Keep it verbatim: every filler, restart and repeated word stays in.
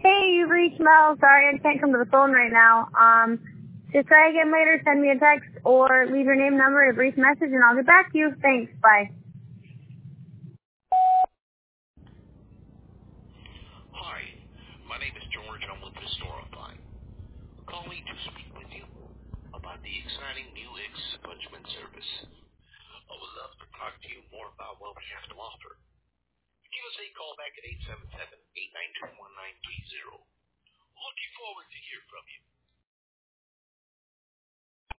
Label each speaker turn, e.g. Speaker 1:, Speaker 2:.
Speaker 1: Hey, you've reached Mel. Sorry, I can't come to the phone right now. Um, just try again later, send me a text, or leave your name, number, and a brief message, and I'll get back to you. Thanks. Bye.
Speaker 2: Hi, my name is George. I'm with the Storify. Calling to speak with you about the exciting new expungement service. I would love to talk to you more about what we have to offer. Give us a call back at eight seven seven, eight nine two, one nine three zero. Looking forward to hear from you.